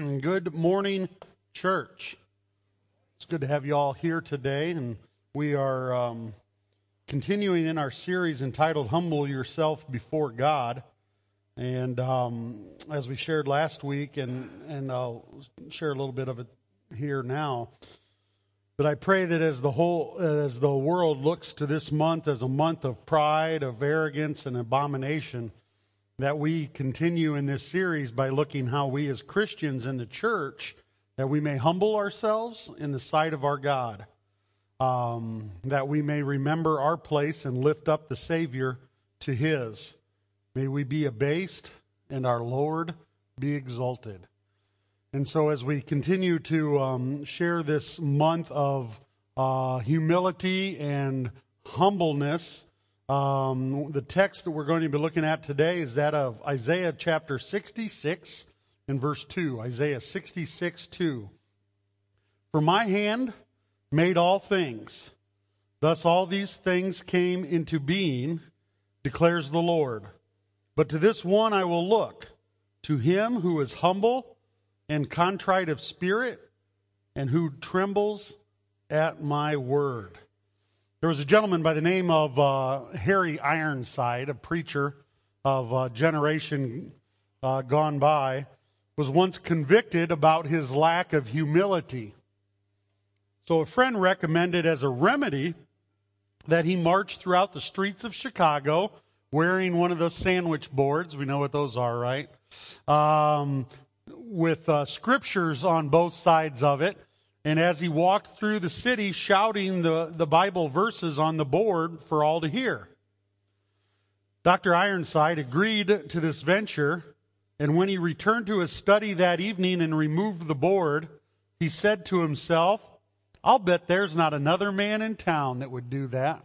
Good morning, church. It's good to have you all here today, and we are continuing in our series entitled Humble Yourself Before God. And as we shared last week, and I'll share a little bit of it here now, but I pray that as the world looks to this month as a month of pride, of arrogance, and abomination, that we continue in this series by looking how we as Christians in the church, that we may humble ourselves in the sight of our God, that we may remember our place and lift up the Savior to His. May we be abased and our Lord be exalted. And so as we continue to share this month of humility and humbleness, the text that we're going to be looking at today is that of Isaiah chapter 66 and verse 2. Isaiah 66, 2. For my hand made all things. Thus all these things came into being, declares the Lord. But to this one I will look, to him who is humble and contrite of spirit, and who trembles at my word. There was a gentleman by the name of Harry Ironside, a preacher of a generation gone by, was once convicted about his lack of humility. So a friend recommended as a remedy that he march throughout the streets of Chicago wearing one of those sandwich boards. We know what those are, right? With scriptures on both sides of it. And as he walked through the city shouting the Bible verses on the board for all to hear. Dr. Ironside agreed to this venture, and when he returned to his study that evening and removed the board, he said to himself, I'll bet there's not another man in town that would do that.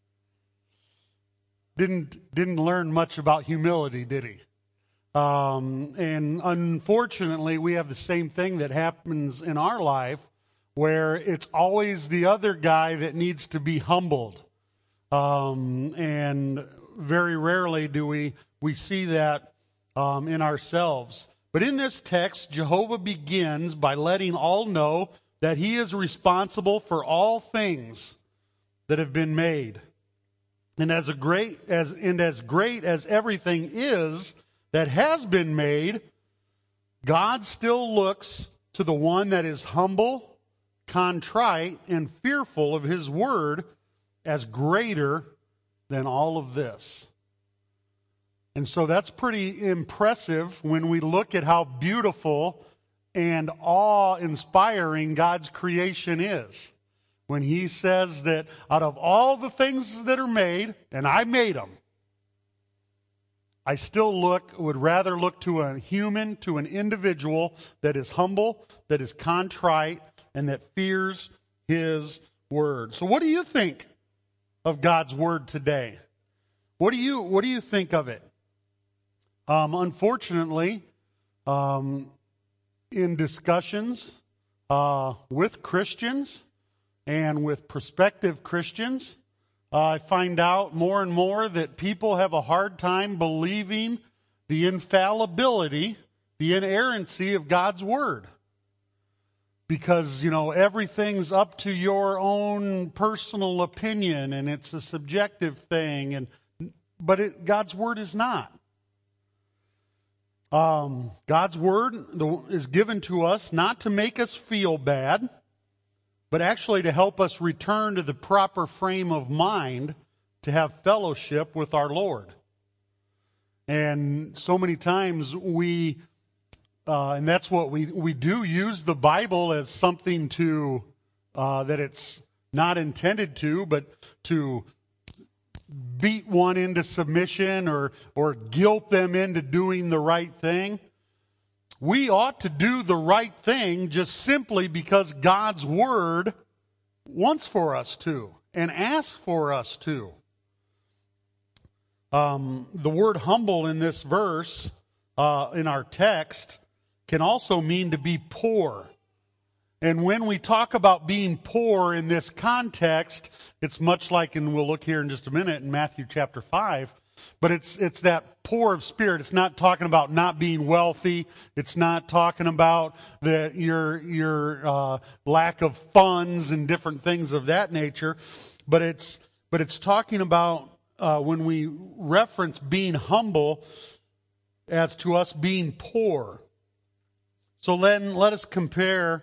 Didn't learn much about humility, did he? And unfortunately, we have the same thing that happens in our life, where it's always the other guy that needs to be humbled. And very rarely do we see that in ourselves. But in this text, Jehovah begins by letting all know that He is responsible for all things that have been made. And as great as everything is that has been made, God still looks to the one that is humble, contrite, and fearful of His word as greater than all of this. And so that's pretty impressive when we look at how beautiful and awe-inspiring God's creation is. When He says that out of all the things that are made, and I made them, I still would rather look to a human, to an individual that is humble, that is contrite, and that fears His word. So what do you think of God's word today? What do you think of it? Unfortunately, in discussions with Christians and with prospective Christians, I find out more and more that people have a hard time believing the infallibility, the inerrancy of God's word. Because, everything's up to your own personal opinion, and it's a subjective thing, but God's word is not. God's word is given to us not to make us feel bad, but actually to help us return to the proper frame of mind to have fellowship with our Lord. And so many times and that's what we do, use the Bible as something to, that it's not intended to, but to beat one into submission or guilt them into doing the right thing. We ought to do the right thing just simply because God's word wants for us to and asks for us to. The word humble in this verse, in our text, can also mean to be poor. And when we talk about being poor in this context, it's much like, and we'll look here in just a minute in Matthew chapter 5, But it's that poor of spirit. It's not talking about not being wealthy. It's not talking about your lack of funds and different things of that nature. But it's talking about when we reference being humble as to us being poor. So then let us consider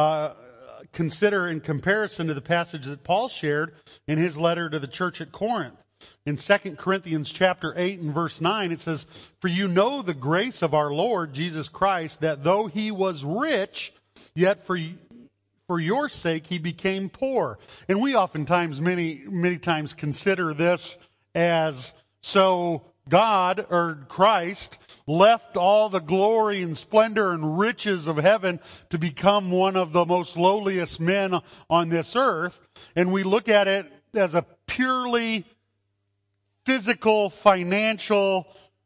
in comparison to the passage that Paul shared in his letter to the church at Corinth. In 2 Corinthians chapter 8 and verse 9, it says, "For you know the grace of our Lord Jesus Christ, that though he was rich, yet for your sake he became poor." And we oftentimes, many times consider this as, so God, or Christ, left all the glory and splendor and riches of heaven to become one of the most lowliest men on this earth. And we look at it as a purely physical, financial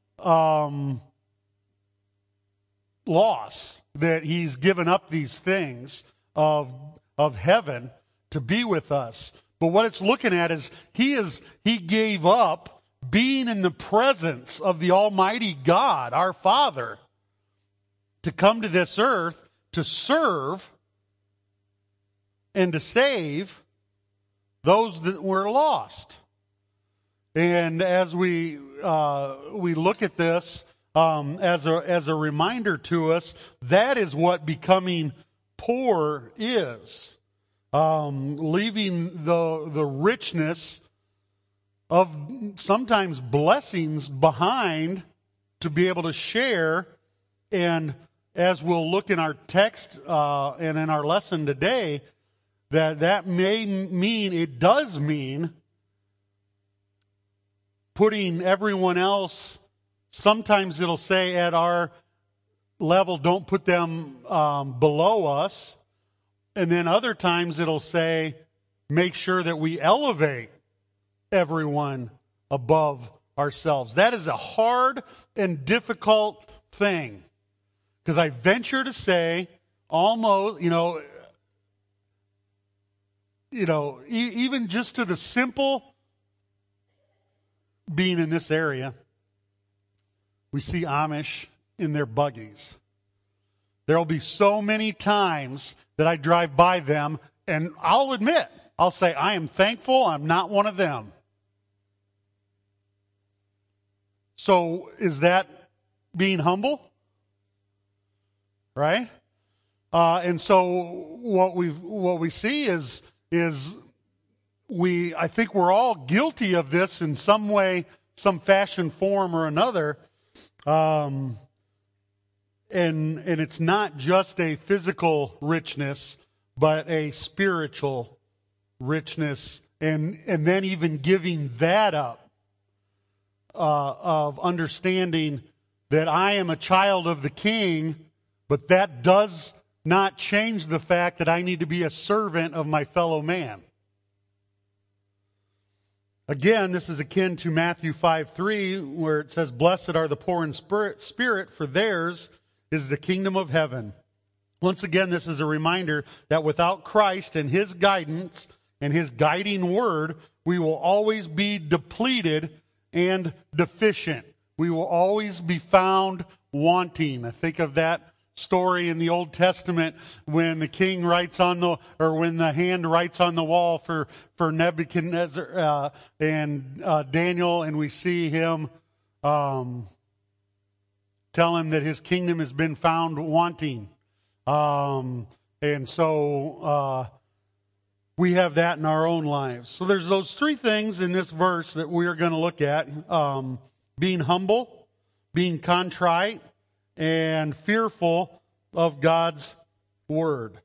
loss, that he's given up these things of heaven to be with us. But what it's looking at is he gave up being in the presence of the Almighty God, our Father, to come to this earth to serve and to save those that were lost. And as we look at this as a reminder to us, that is what becoming poor is. Leaving the richness of sometimes blessings behind to be able to share. And as we'll look in our text and in our lesson today, that may mean, it does mean, putting everyone else, sometimes it'll say at our level, don't put them below us. And then other times it'll say, make sure that we elevate everyone above ourselves. That is a hard and difficult thing. Because I venture to say, almost, even just to the simple being in this area, we see Amish in their buggies. There will be so many times that I drive by them, and I'll admit, I'll say, I am thankful I'm not one of them. So is that being humble? Right? And so what we see is I think we're all guilty of this in some way, some fashion, form, or another. And it's not just a physical richness, but a spiritual richness, and then even giving that up, of understanding that I am a child of the King, but that does not change the fact that I need to be a servant of my fellow man. Again, this is akin to Matthew 5:3, where it says, "Blessed are the poor in spirit, for theirs is the kingdom of heaven." Once again, this is a reminder that without Christ and his guidance and his guiding word, we will always be depleted and deficient. We will always be found wanting. I think of that story in the Old Testament when the king writes on when the hand writes on the wall for Nebuchadnezzar and Daniel, and we see him tell him that his kingdom has been found wanting. And so we have that in our own lives. So there's those three things in this verse that we are going to look at. Being humble, being contrite, and fearful of God's word.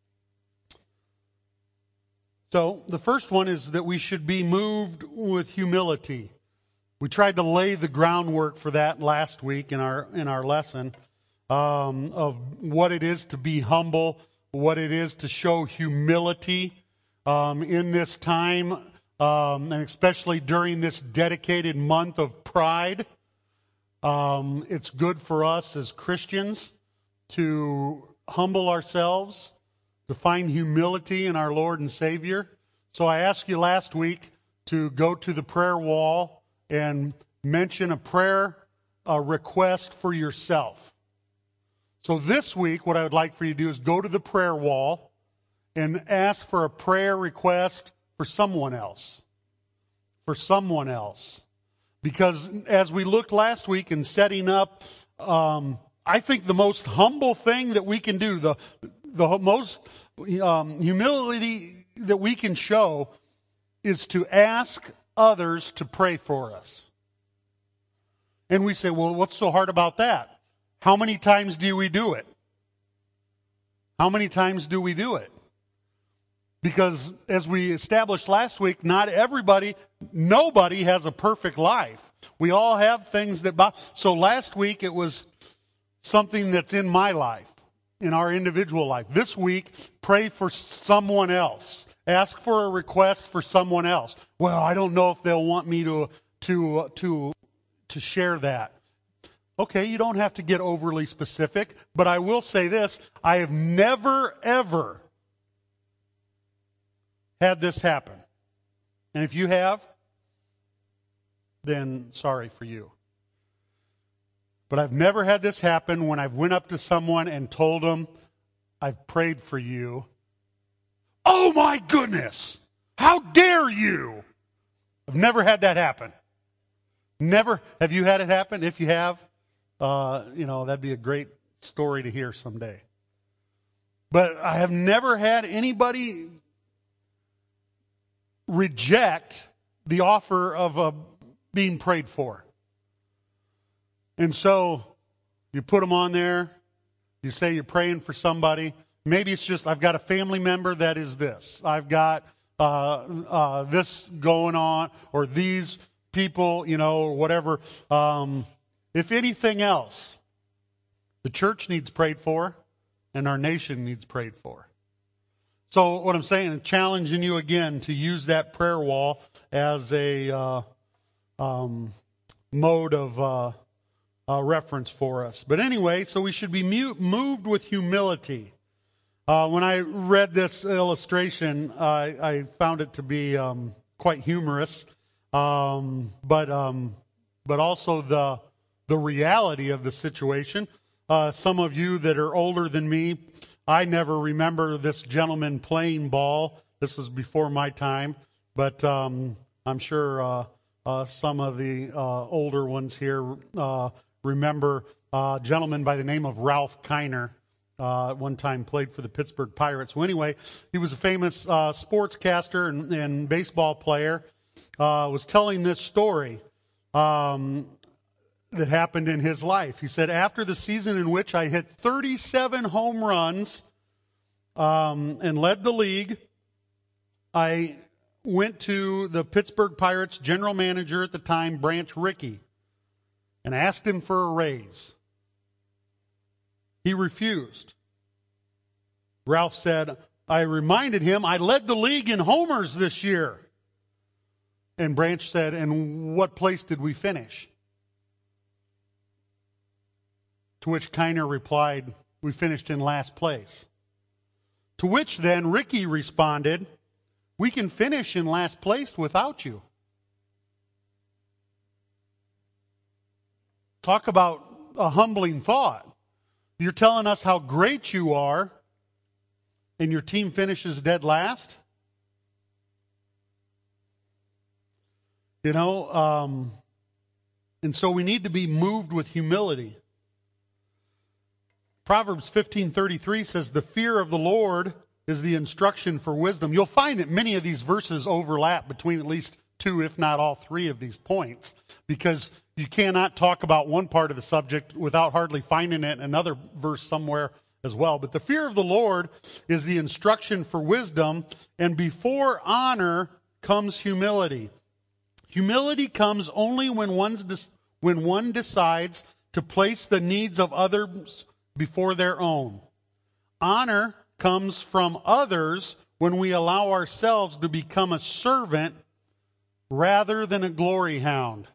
So the first one is that we should be moved with humility. We tried to lay the groundwork for that last week in our lesson, of what it is to be humble, what it is to show humility in this time, and especially during this dedicated month of Pride. It's good for us as Christians to humble ourselves, to find humility in our Lord and Savior. So I asked you last week to go to the prayer wall and mention a prayer request for yourself. So this week, what I would like for you to do is go to the prayer wall and ask for a prayer request for someone else. For someone else. Because as we looked last week in setting up, I think the most humble thing that we can do, the most humility that we can show is to ask others to pray for us. And we say, well, what's so hard about that? How many times do we do it? How many times do we do it? Because as we established last week, nobody has a perfect life. We all have things that so last week it was something that's in my life, in our individual life. This week, pray for someone else. Ask for a request for someone else. Well, I don't know if they'll want me to share that. Okay, you don't have to get overly specific, but I will say this. I have never, ever had this happen. And if you have, then sorry for you. But I've never had this happen when I've went up to someone and told them, I've prayed for you. Oh my goodness! How dare you! I've never had that happen. Never. Have you had it happen? If you have, that'd be a great story to hear someday. But I have never had anybody reject the offer of being prayed for. And so you put them on there. You say you're praying for somebody. Maybe it's just, I've got a family member that is this. I've got this going on, or these people, or whatever. If anything else, the church needs prayed for, and our nation needs prayed for. So what I'm saying, I'm challenging you again to use that prayer wall as a mode of reference for us. But anyway, so we should be moved with humility. When I read this illustration, I found it to be quite humorous, but also the reality of the situation. Some of you that are older than me, I never remember this gentleman playing ball. This was before my time, but I'm sure some of the older ones here remember a gentleman by the name of Ralph Kiner. At one time played for the Pittsburgh Pirates. Well, anyway, he was a famous sportscaster and baseball player. Was telling this story that happened in his life. He said, after the season in which I hit 37 home runs and led the league, I went to the Pittsburgh Pirates general manager at the time, Branch Rickey, and asked him for a raise. He refused. Ralph said, I reminded him, I led the league in homers this year. And Branch said, and what place did we finish? To which Kiner replied, we finished in last place. To which then Rickey responded, we can finish in last place without you. Talk about a humbling thought. You're telling us how great you are, and your team finishes dead last? And so we need to be moved with humility. Proverbs 15:33 says, the fear of the Lord is the instruction for wisdom. You'll find that many of these verses overlap between at least two, if not all three of these points, because you cannot talk about one part of the subject without hardly finding it in another verse somewhere as well. But the fear of the Lord is the instruction for wisdom, and before honor comes humility. Humility comes only when one decides to place the needs of others before their own. Honor comes from others when we allow ourselves to become a servant rather than a glory hound.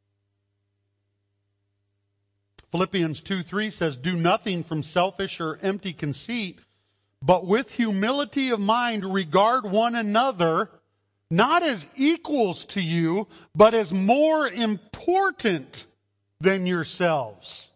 Philippians 2:3 says, do nothing from selfish or empty conceit, but with humility of mind regard one another not as equals to you, but as more important than yourselves.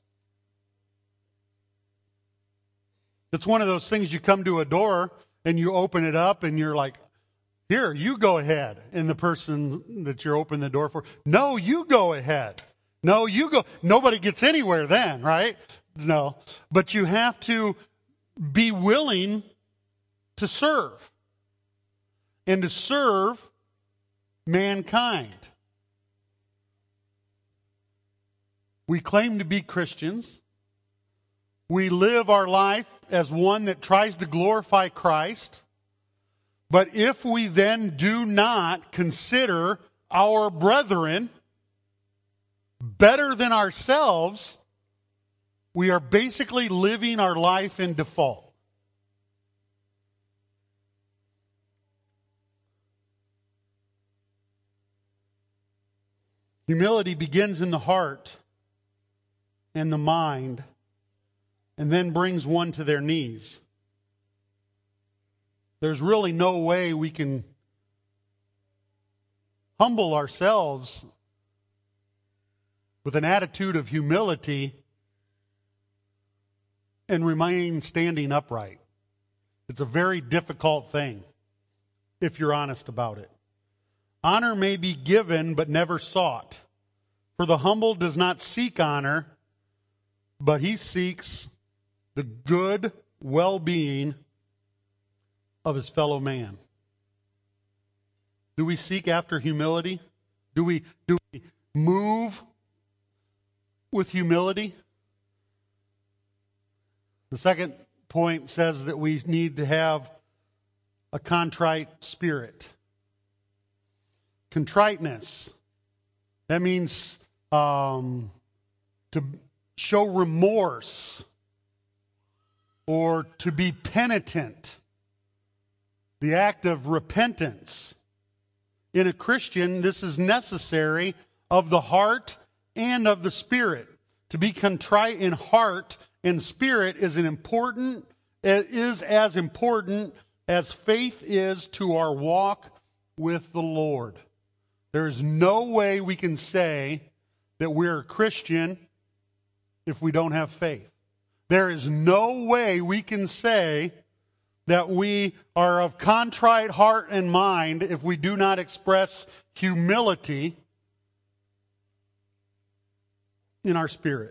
It's one of those things, you come to a door and you open it up and you're like, here, you go ahead. And the person that you're opening the door for, no, you go ahead. No, you go. Nobody gets anywhere then, right? No. But you have to be willing to serve. And to serve mankind. We claim to be Christians. We live our life as one that tries to glorify Christ. But if we then do not consider our brethren better than ourselves, we are basically living our life in default. Humility begins in the heart and the mind, and then brings one to their knees. There's really no way we can humble ourselves with an attitude of humility and remain standing upright. It's a very difficult thing, if you're honest about it. Honor may be given, but never sought. For the humble does not seek honor, but he seeks the good well-being of his fellow man. Do we seek after humility? Do we move with humility? The second point says that we need to have a contrite spirit. Contriteness. That means to show remorse or to be penitent. The act of repentance. In a Christian, this is necessary of the heart and of the spirit. To be contrite in heart and spirit is as important as faith is to our walk with the Lord. There's no way we can say that we're a Christian if we don't have faith. There is no way we can say that we are of contrite heart and mind if we do not express humility in our spirit.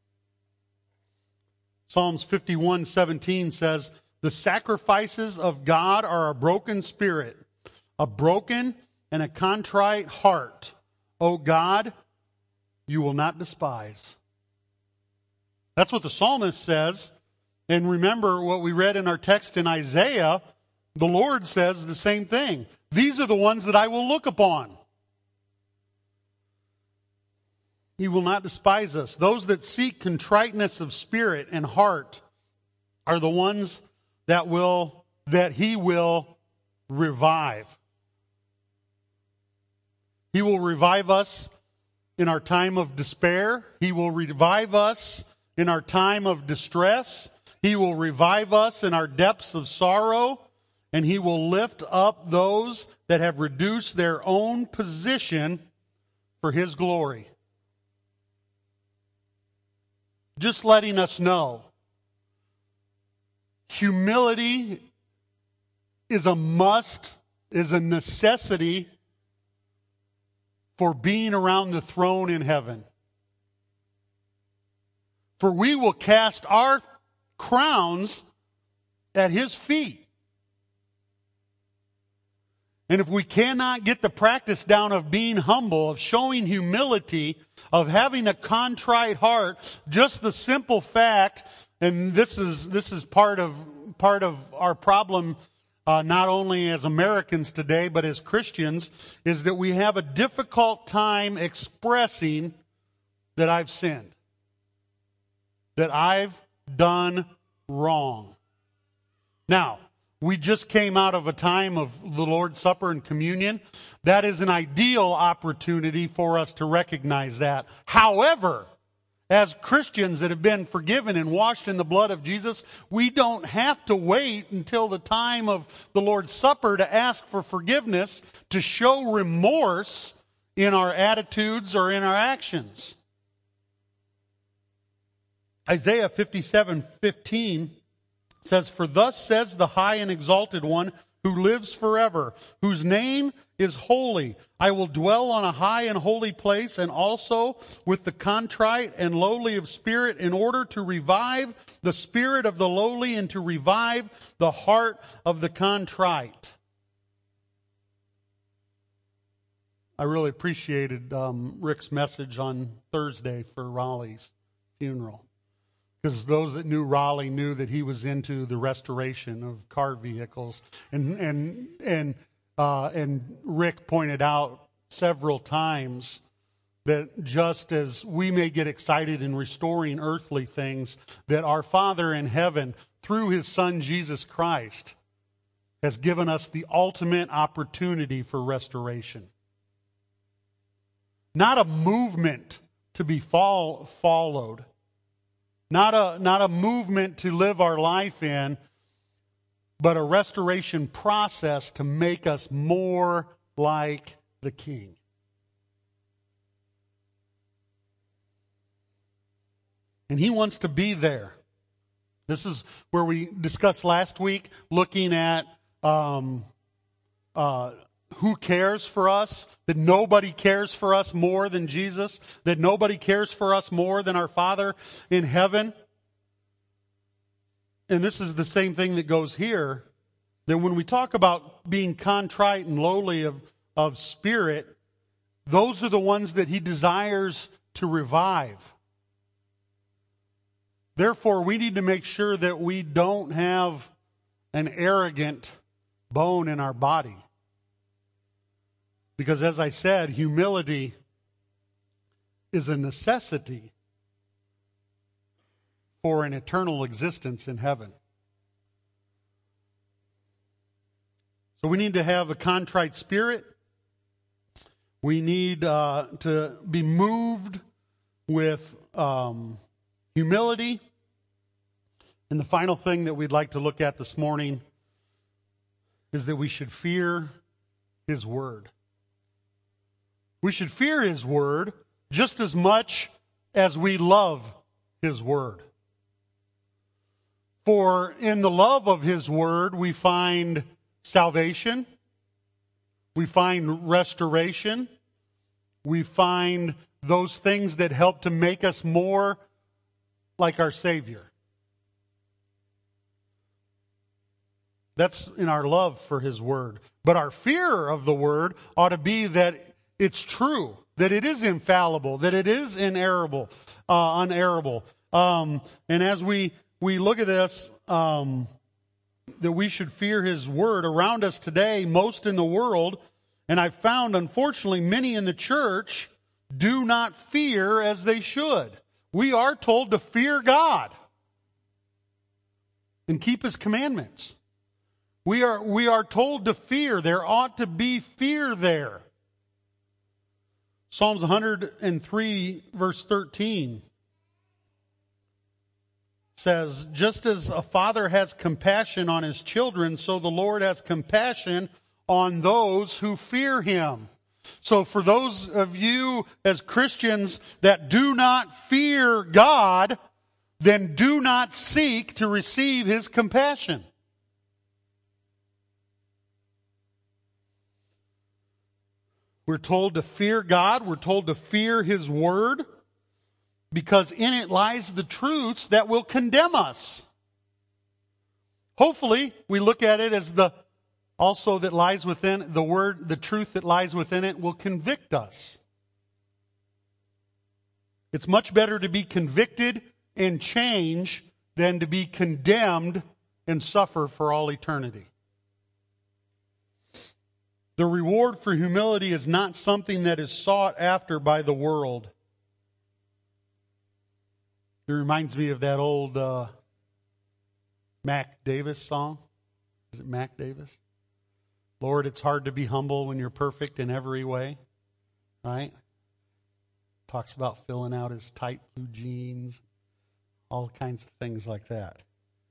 Psalms 51:17 says, "The sacrifices of God are a broken spirit, a broken and a contrite heart. O God, you will not despise." That's what the psalmist says. And remember what we read in our text in Isaiah, the Lord says the same thing. These are the ones that I will look upon. He will not despise us. Those that seek contriteness of spirit and heart are the ones that He will revive. He will revive us in our time of despair. He will revive us in our time of distress. He will revive us in our depths of sorrow. And He will lift up those that have reduced their own position for His glory. Just letting us know, humility is a must, is a necessity for being around the throne in heaven. For we will cast our crowns at His feet. And if we cannot get the practice down of being humble, of showing humility, of having a contrite heart, just the simple fact, and this is part of our problem, not only as Americans today, but as Christians, is that we have a difficult time expressing that I've sinned, that I've done wrong. Now, we just came out of a time of the Lord's Supper and communion. That is an ideal opportunity for us to recognize that. However, As Christians that have been forgiven and washed in the blood of Jesus, we don't have to wait until the time of the Lord's Supper to ask for forgiveness, to show remorse in our attitudes or in our actions. Isaiah 57:15 says, "For thus says the high and exalted one who lives forever, whose name is holy. I will dwell on a high and holy place, and also with the contrite and lowly of spirit, in order to revive the spirit of the lowly and to revive the heart of the contrite." I really appreciated Rick's message on Thursday for Raleigh's funeral. Because those that knew Raleigh knew that he was into the restoration of car vehicles, and Rick pointed out several times that just as we may get excited in restoring earthly things, that our Father in heaven, through His Son Jesus Christ, has given us the ultimate opportunity for restoration. Not a movement to be followed. Not a movement to live our life in, but a restoration process to make us more like the King. And He wants to be there. This is where we discussed last week, looking at who cares for us, that nobody cares for us more than Jesus, that nobody cares for us more than our Father in heaven. And this is the same thing that goes here, that when we talk about being contrite and lowly of spirit, those are the ones that He desires to revive. Therefore, we need to make sure that we don't have an arrogant bone in our body. Because as I said, humility is a necessity for an eternal existence in heaven. So we need to have a contrite spirit. We need to be moved with humility. And the final thing that we'd like to look at this morning is that we should fear His word. We should fear His word just as much as we love His word. For in the love of His word, we find salvation, we find restoration, we find those things that help to make us more like our Savior. That's in our love for His word. But our fear of the word ought to be that it's true, that it is infallible, that it is unerrable. And as we look at this, that we should fear His word around us today, most in the world, and I've found, unfortunately, many in the church do not fear as they should. We are told to fear God and keep His commandments. We are told to fear. There ought to be fear there. Psalms 103, verse 13 says, "Just as a father has compassion on his children, so the Lord has compassion on those who fear Him." So for those of you as Christians that do not fear God, then do not seek to receive His compassion. We're told to fear God. We're told to fear His word, because in it lies the truths that will condemn us. Hopefully, we look at it as the also that lies within the word, the truth that lies within it will convict us. It's much better to be convicted and change than to be condemned and suffer for all eternity. The reward for humility is not something that is sought after by the world. It reminds me of that old Mac Davis song. Is it Mac Davis? Lord, it's hard to be humble when you're perfect in every way. Right? talks about filling out his tight blue jeans, all kinds of things like that.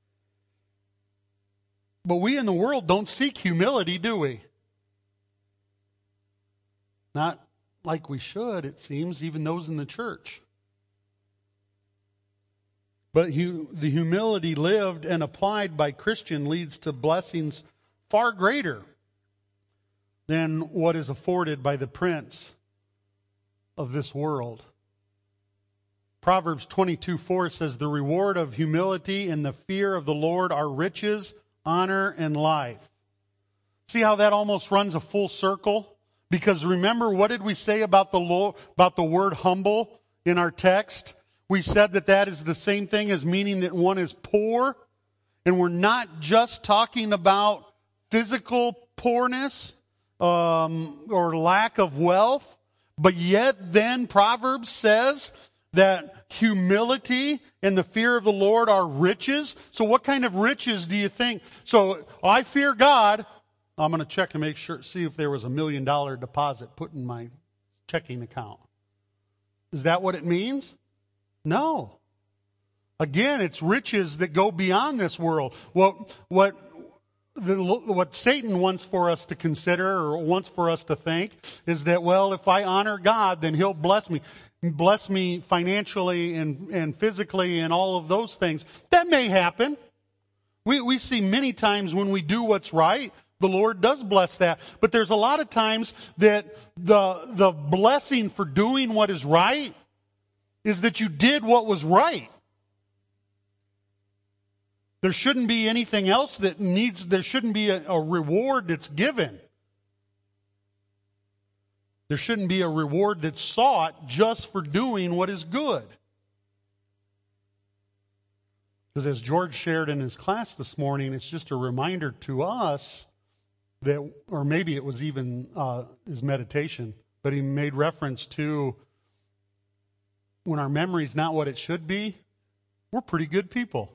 But we in the world don't seek humility, do we? Not like we should, it seems, even those in the church. But the humility lived and applied by Christian leads to blessings far greater than what is afforded by the prince of this world. Proverbs 22:4 says, "The reward of humility and the fear of the Lord are riches, honor, and life." See how that almost runs a full circle? Because remember, what did we say about the word humble in our text? We said that is the same thing as meaning that one is poor. And we're not just talking about physical poorness or lack of wealth. But yet then Proverbs says that humility and the fear of the Lord are riches. So what kind of riches do you think? So I fear God. I'm going to check and see if there was $1 million deposit put in my checking account. Is that what it means? No. Again, it's riches that go beyond this world. What Satan wants for us to consider or wants for us to think is that, well, if I honor God, then He'll bless me financially and physically and all of those things. That may happen. We see many times when we do what's right, the Lord does bless that. But there's a lot of times that the blessing for doing what is right is that you did what was right. There shouldn't be anything else there shouldn't be a reward that's given. There shouldn't be a reward that's sought just for doing what is good. Because as George shared in his class this morning, it's just a reminder to us that, or maybe it was even his meditation, but he made reference to when our memory's not what it should be, we're pretty good people.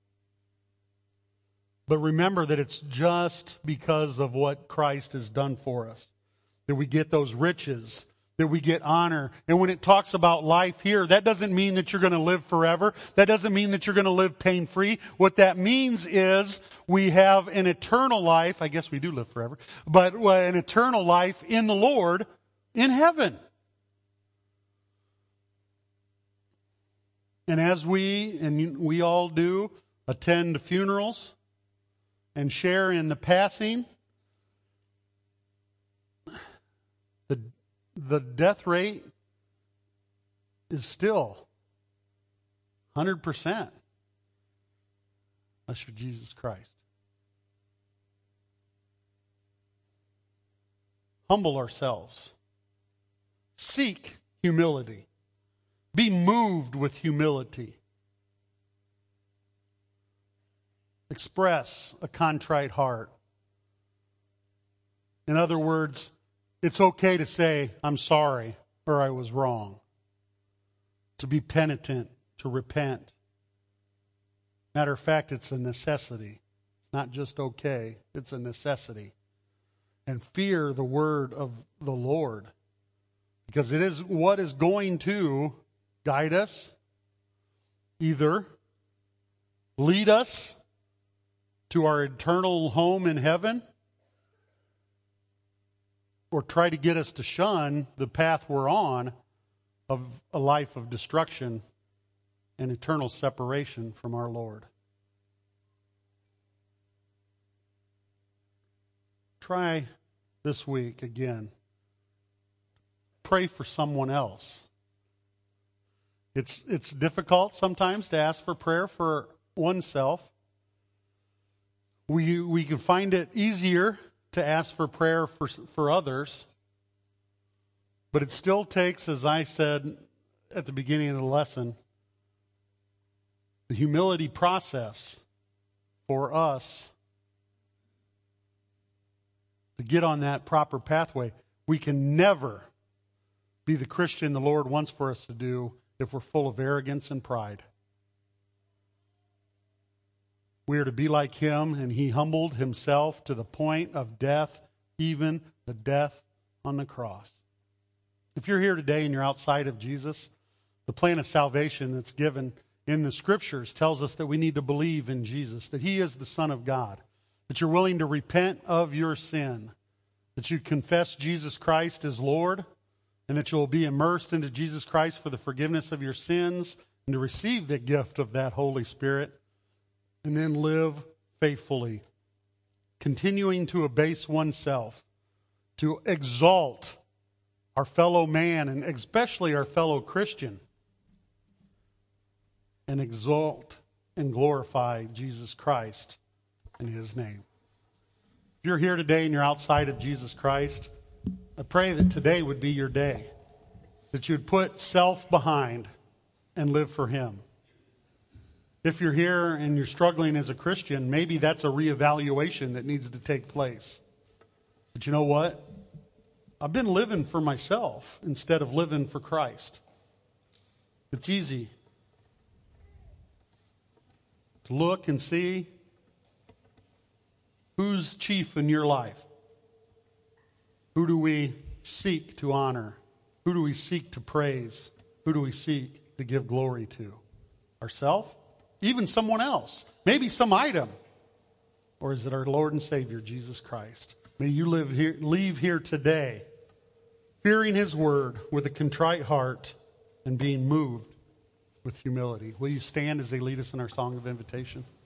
But remember that it's just because of what Christ has done for us that we get those riches, that we get honor. And when it talks about life here, that doesn't mean that you're going to live forever. That doesn't mean that you're going to live pain-free. What that means is we have an eternal life. I guess we do live forever. But an eternal life in the Lord in heaven. And as we all do, attend funerals and share in the passing, the death rate is still 100% unless you're Jesus Christ. Humble ourselves. Seek humility. Be moved with humility. Express a contrite heart. In other words, it's okay to say, I'm sorry, or I was wrong. To be penitent, to repent. Matter of fact, it's a necessity. It's not just okay, it's a necessity. And fear the word of the Lord. Because it is what is going to guide us, either lead us to our eternal home in heaven, or try to get us to shun the path we're on of a life of destruction and eternal separation from our Lord. Try this week again. Pray for someone else. It's difficult sometimes to ask for prayer for oneself. We can find it easier to ask for prayer for others. But it still takes, as I said at the beginning of the lesson, the humility process for us to get on that proper pathway. We can never be the Christian the Lord wants for us to do if we're full of arrogance and pride. We are to be like Him, and He humbled Himself to the point of death, even the death on the cross. If you're here today and you're outside of Jesus, the plan of salvation that's given in the Scriptures tells us that we need to believe in Jesus, that He is the Son of God, that you're willing to repent of your sin, that you confess Jesus Christ as Lord, and that you'll be immersed into Jesus Christ for the forgiveness of your sins and to receive the gift of that Holy Spirit, and then live faithfully, continuing to abase oneself, to exalt our fellow man, and especially our fellow Christian, and exalt and glorify Jesus Christ in His name. If you're here today and you're outside of Jesus Christ, I pray that today would be your day, that you'd put self behind and live for Him. If you're here and you're struggling as a Christian, maybe that's a reevaluation that needs to take place. But you know what? I've been living for myself instead of living for Christ. It's easy to look and see who's chief in your life. Who do we seek to honor? Who do we seek to praise? Who do we seek to give glory to? Ourselves? Even someone else? Maybe some item? Or is it our Lord and Savior, Jesus Christ? May you leave here today fearing His word with a contrite heart and being moved with humility. Will you stand as they lead us in our song of invitation?